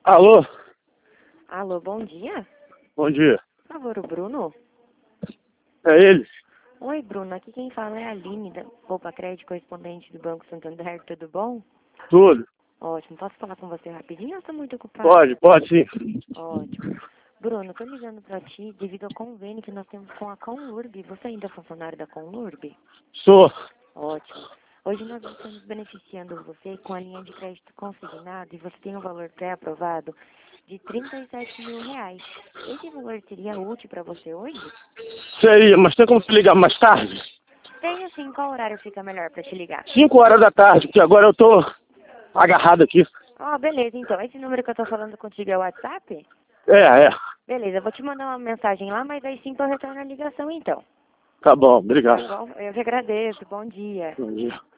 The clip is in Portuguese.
Alô? Alô, bom dia. Bom dia. Por favor, o Bruno? É ele? Oi, Bruno. Aqui quem fala é a Aline, da Poupa Crédito, correspondente do Banco Santander. Tudo bom? Tudo? Ótimo. Posso falar com você rapidinho ou estou muito ocupado? Pode sim. Ótimo. Bruno, estou ligando para ti devido ao convênio que nós temos com a Conlurb. Você ainda é funcionário da Conlurb? Sou. Ótimo. Hoje nós estamos beneficiando você com a linha de crédito consignado e você tem um valor pré-aprovado de R$ 37.000. Esse valor seria útil para você hoje? Seria, mas tem como te ligar mais tarde? Tenho sim. Qual horário fica melhor para te ligar? 5 horas da tarde, porque agora eu tô agarrado aqui. Ó, beleza. Então, esse número que eu tô falando contigo é o WhatsApp? É. Beleza, eu vou te mandar uma mensagem lá, mas aí sim eu retorno a ligação então. Tá bom, Tá obrigado. bom? Eu que agradeço. Bom dia. Bom dia.